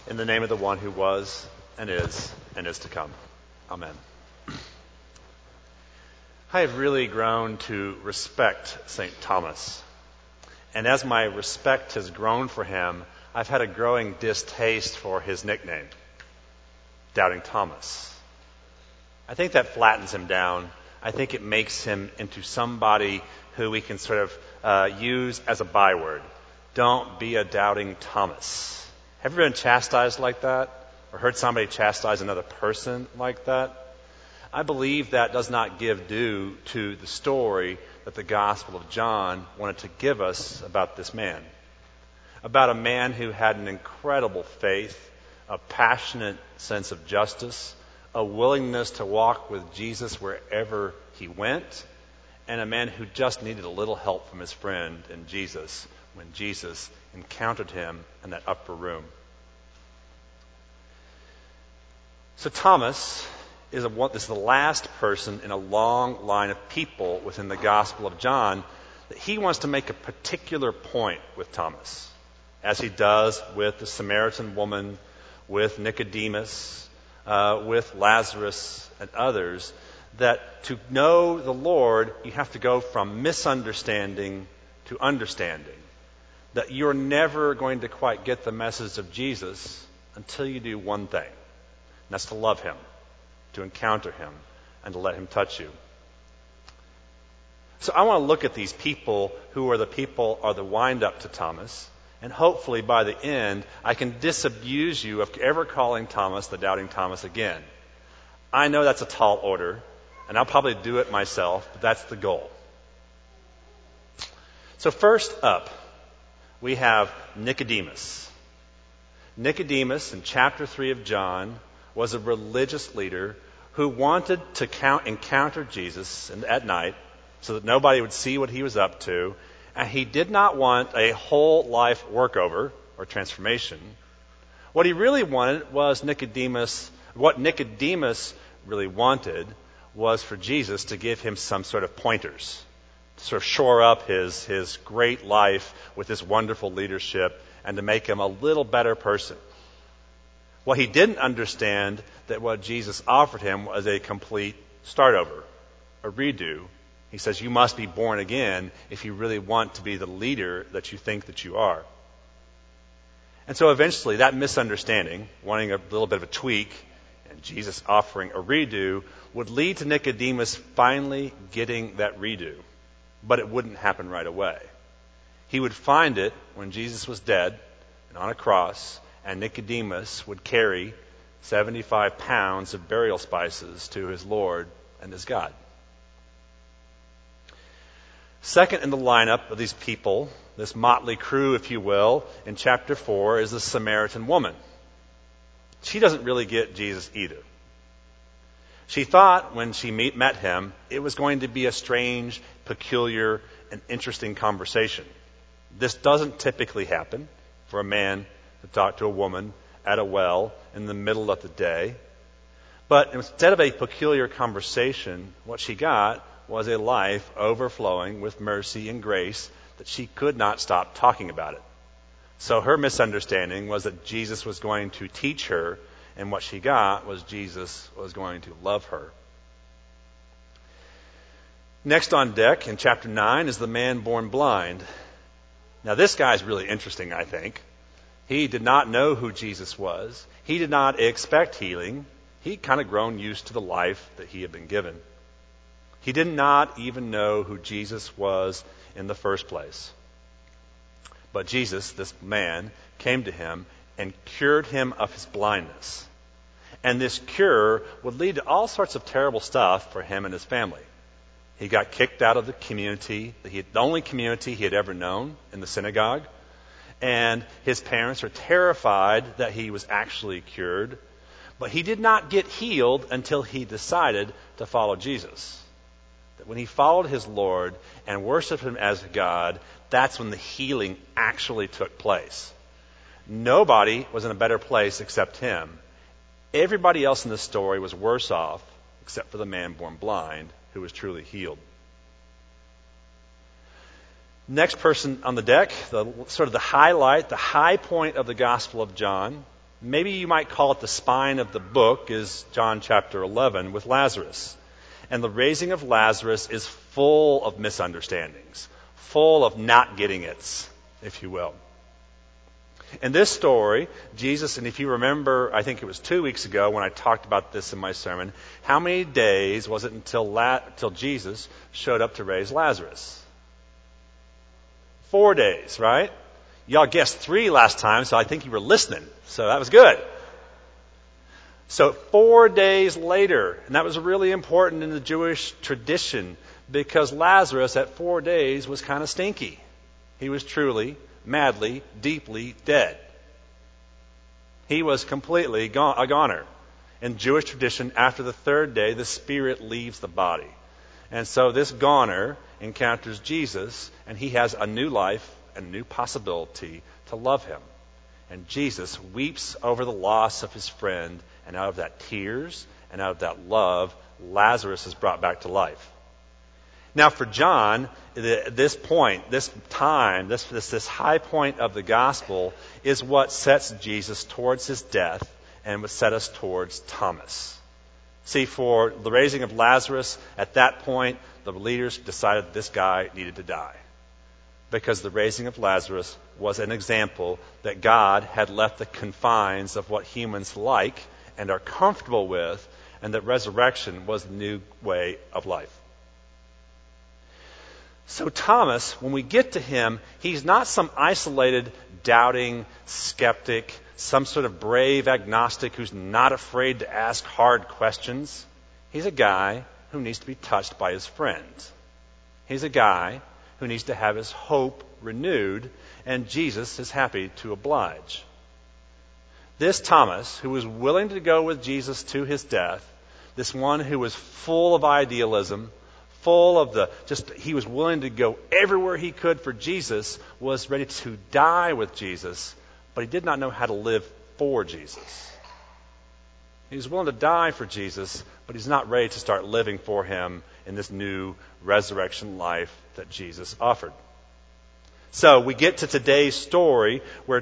In the name of the one who was, and is to come. Amen. I have really grown to respect St. Thomas. And as my respect has grown for him, I've had a growing distaste for his nickname, Doubting Thomas. I think that flattens him down. I think it makes him into somebody who we can sort of use as a byword. Don't be a doubting Thomas. Have you been chastised like that? Or heard somebody chastise another person like that? I believe that does not give due to the story that the Gospel of John wanted to give us about this man. About a man who had an incredible faith, a passionate sense of justice, a willingness to walk with Jesus wherever he went, and a man who just needed a little help from his friend in Jesus when Jesus encountered him in that upper room. So Thomas is the last person in a long line of people within the Gospel of John that he wants to make a particular point with Thomas, as he does with the Samaritan woman, with Nicodemus, with Lazarus and others, that to know the Lord, you have to go from misunderstanding to understanding. That you're never going to quite get the message of Jesus until you do one thing, and that's to love him, to encounter him, and to let him touch you. So I want to look at these people who are the wind-up to Thomas, and hopefully by the end, I can disabuse you of ever calling Thomas the Doubting Thomas again. I know that's a tall order, and I'll probably do it myself, but that's the goal. So first up, we have Nicodemus. Nicodemus, in chapter 3 of John, was a religious leader who wanted to encounter Jesus at night so that nobody would see what he was up to, and he did not want a whole life workover or transformation. What he really wanted was what Nicodemus really wanted was for Jesus to give him some sort of pointers, to sort of shore up his great life with his wonderful leadership and to make him a little better person. What he didn't understand that what Jesus offered him was a complete start over, a redo. He says you must be born again if you really want to be the leader that you think that you are. And so eventually that misunderstanding, wanting a little bit of a tweak, and Jesus offering a redo, would lead to Nicodemus finally getting that redo. But it wouldn't happen right away. He would find it when Jesus was dead and on a cross, and Nicodemus would carry 75 pounds of burial spices to his Lord and his God. Second in the lineup of these people, this motley crew, if you will, in chapter 4 is the Samaritan woman. She doesn't really get Jesus either. She thought when she met him, it was going to be a strange, peculiar, and interesting conversation. This doesn't typically happen for a man to talk to a woman at a well in the middle of the day. But instead of a peculiar conversation, what she got was a life overflowing with mercy and grace that she could not stop talking about it. So her misunderstanding was that Jesus was going to teach her, and what she got was Jesus was going to love her. Next on deck in chapter 9 is the man born blind. Now this guy's really interesting, I think. He did not know who Jesus was. He did not expect healing. He'd kind of grown used to the life that he had been given. He did not even know who Jesus was in the first place. But Jesus, this man, came to him and cured him of his blindness. And this cure would lead to all sorts of terrible stuff for him and his family. He got kicked out of the community, the only community he had ever known, in the synagogue. And his parents are terrified that he was actually cured. But he did not get healed until he decided to follow Jesus. That when he followed his Lord and worshiped him as God, that's when the healing actually took place. Nobody was in a better place except him. Everybody else in the story was worse off, except for the man born blind, who was truly healed. Next person on the deck, the highlight, the high point of the Gospel of John, Maybe you might call it the spine of the book, is John chapter 11 with Lazarus. And the raising of Lazarus is full of misunderstandings, full of not getting it, if you will. In this story, Jesus, and if you remember, I think it was 2 weeks ago when I talked about this in my sermon, how many days was it until Jesus showed up to raise Lazarus? 4 days, right? Y'all guessed 3 last time, so I think you were listening. So that was good. So 4 days later, and that was really important in the Jewish tradition because Lazarus at 4 days was kind of stinky. He was truly, madly, deeply dead. He was completely a goner. In Jewish tradition, after the 3rd day, the spirit leaves the body. And so this goner encounters Jesus, and he has a new life and a new possibility to love him. And Jesus weeps over the loss of his friend, and out of that tears and out of that love, Lazarus is brought back to life. Now for John, this point, this time, this high point of the gospel is what sets Jesus towards his death and would set us towards Thomas. See, for the raising of Lazarus, at that point, the leaders decided this guy needed to die. Because the raising of Lazarus was an example that God had left the confines of what humans like and are comfortable with, and that resurrection was the new way of life. So Thomas, when we get to him, he's not some isolated, doubting skeptic, some sort of brave agnostic who's not afraid to ask hard questions. He's a guy who needs to be touched by his friends. He's a guy who needs to have his hope renewed, and Jesus is happy to oblige. This Thomas, who was willing to go with Jesus to his death, this one who was full of idealism, full of he was willing to go everywhere he could for Jesus, was ready to die with Jesus, but he did not know how to live for Jesus. He was willing to die for Jesus, but he's not ready to start living for him in this new resurrection life that Jesus offered. So we get to today's story where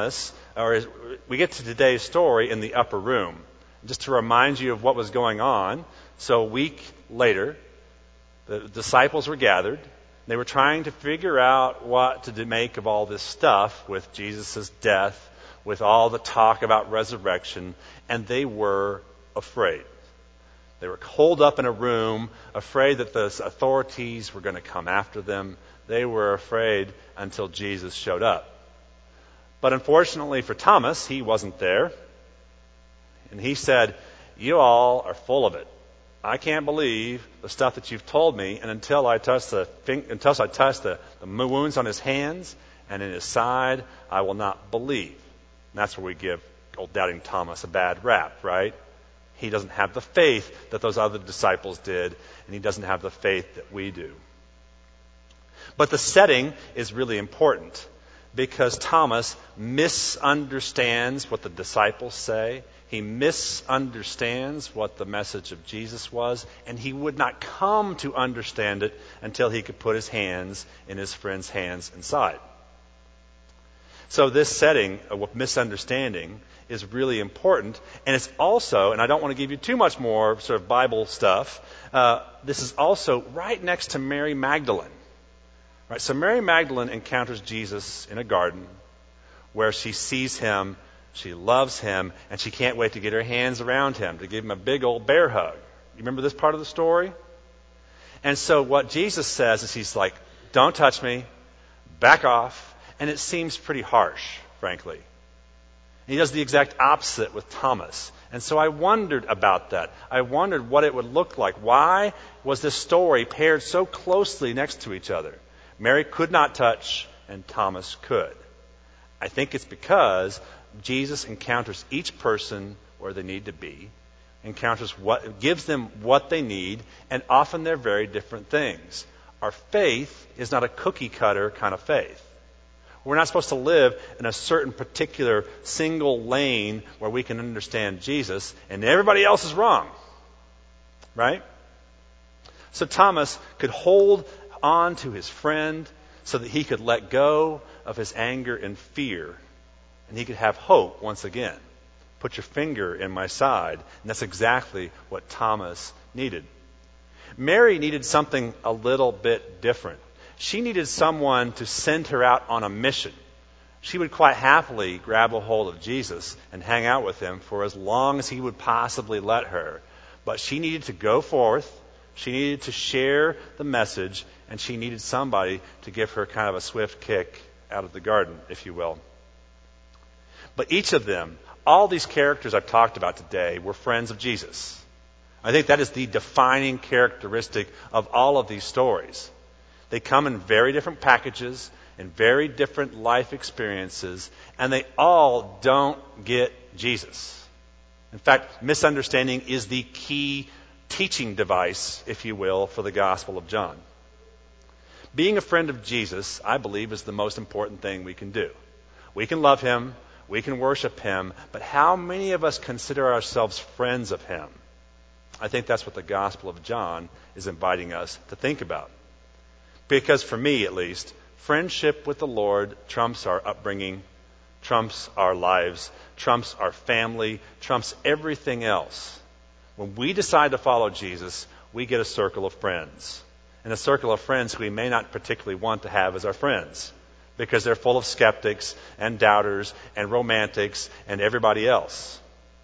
we get to today's story in the upper room. Just to remind you of what was going on, so a week later, the disciples were gathered. They were trying to figure out what to make of all this stuff with Jesus' death, with all the talk about resurrection, and they were afraid. They were holed up in a room, afraid that the authorities were going to come after them. They were afraid until Jesus showed up. But unfortunately for Thomas, he wasn't there. And he said, "You all are full of it. I can't believe the stuff that you've told me, and until I touch the wounds on his hands and in his side, I will not believe." And that's where we give old doubting Thomas a bad rap, right? He doesn't have the faith that those other disciples did, and he doesn't have the faith that we do. But the setting is really important because Thomas misunderstands what the disciples say. He misunderstands what the message of Jesus was, and he would not come to understand it until he could put his hands in his friend's hands inside. So this setting of misunderstanding is really important, and it's also, and I don't want to give you too much more sort of Bible stuff, this is also right next to Mary Magdalene. Right, so Mary Magdalene encounters Jesus in a garden where she sees him, she loves him, and she can't wait to get her hands around him, to give him a big old bear hug. You remember this part of the story? And so what Jesus says is he's like, "Don't touch me, back off," and it seems pretty harsh, frankly. He does the exact opposite with Thomas. And so I wondered about that. I wondered what it would look like. Why was this story paired so closely next to each other? Mary could not touch, and Thomas could. I think it's because Jesus encounters each person where they need to be, gives them what they need, and often they're very different things. Our faith is not a cookie cutter kind of faith. We're not supposed to live in a certain particular single lane where we can understand Jesus and everybody else is wrong. Right? So Thomas could hold on to his friend so that he could let go of his anger and fear, and he could have hope once again. Put your finger in my side. And that's exactly what Thomas needed. Mary needed something a little bit different. She needed someone to send her out on a mission. She would quite happily grab a hold of Jesus and hang out with him for as long as he would possibly let her. But she needed to go forth, she needed to share the message, and she needed somebody to give her kind of a swift kick out of the garden, if you will. But each of them, all these characters I've talked about today, were friends of Jesus. I think that is the defining characteristic of all of these stories. They come in very different packages, in very different life experiences, and they all don't get Jesus. In fact, misunderstanding is the key teaching device, if you will, for the Gospel of John. Being a friend of Jesus, I believe, is the most important thing we can do. We can love him, we can worship him, but how many of us consider ourselves friends of him? I think that's what the Gospel of John is inviting us to think about. Because for me, at least, friendship with the Lord trumps our upbringing, trumps our lives, trumps our family, trumps everything else. When we decide to follow Jesus, we get a circle of friends. And a circle of friends who we may not particularly want to have as our friends, because they're full of skeptics and doubters and romantics and everybody else.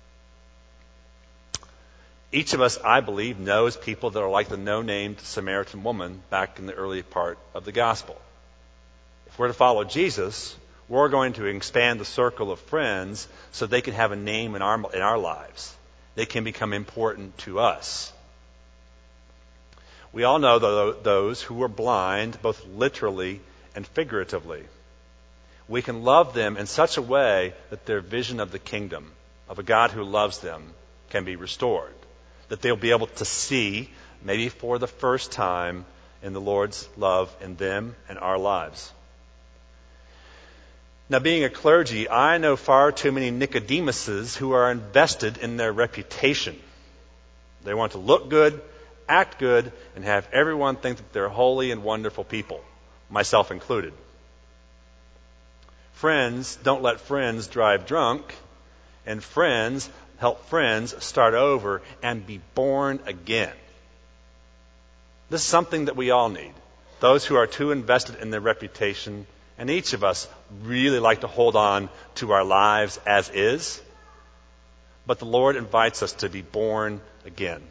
Each of us, I believe, knows people that are like the no-named Samaritan woman back in the early part of the gospel. If we're to follow Jesus, we're going to expand the circle of friends so they can have a name in our lives. They can become important to us. We all know those who are blind, both literally and figuratively. We can love them in such a way that their vision of the kingdom, of a God who loves them, can be restored. That they'll be able to see, maybe for the first time, in the Lord's love in them and our lives. Now, being a clergy, I know far too many Nicodemuses who are invested in their reputation. They want to look good, act good, and have everyone think that they're holy and wonderful people, myself included. Friends don't let friends drive drunk, and friends help friends start over and be born again. This is something that we all need. Those who are too invested in their reputation, and each of us really like to hold on to our lives as is, but the Lord invites us to be born again.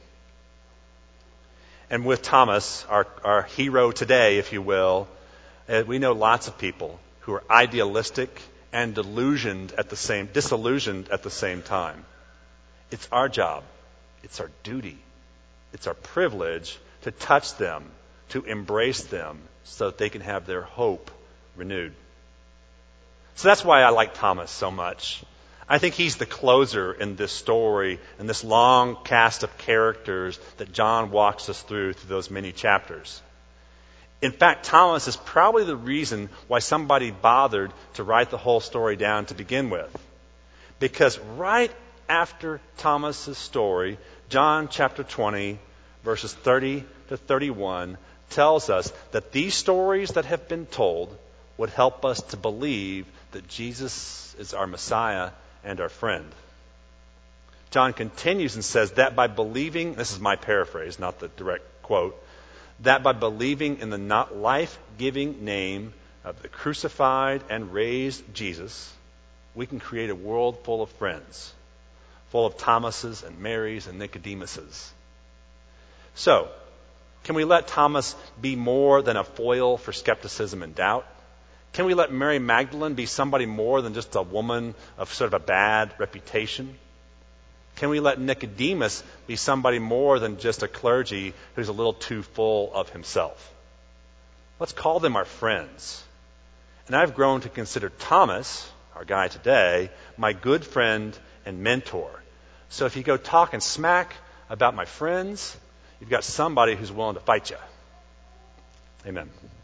And with Thomas, our hero today, if you will, we know lots of people who are idealistic and disillusioned at the same time. It's our job, it's our duty, it's our privilege to touch them, to embrace them, so that they can have their hope renewed. So that's why I like Thomas so much. I think he's the closer in this story, in this long cast of characters that John walks us through those many chapters. In fact, Thomas is probably the reason why somebody bothered to write the whole story down to begin with. Because right after Thomas's story, John chapter 20, verses 30 to 31, tells us that these stories that have been told would help us to believe that Jesus is our Messiah and our friend. John continues and says that by believing, this is my paraphrase, not the direct quote, that by believing in the not life-giving name of the crucified and raised Jesus, we can create a world full of friends, full of Thomases and Marys and Nicodemuses. So, can we let Thomas be more than a foil for skepticism and doubt? Can we let Mary Magdalene be somebody more than just a woman of sort of a bad reputation? Can we let Nicodemus be somebody more than just a clergy who's a little too full of himself? Let's call them our friends. And I've grown to consider Thomas, our guy today, my good friend and mentor. So if you go talking smack about my friends, you've got somebody who's willing to fight you. Amen.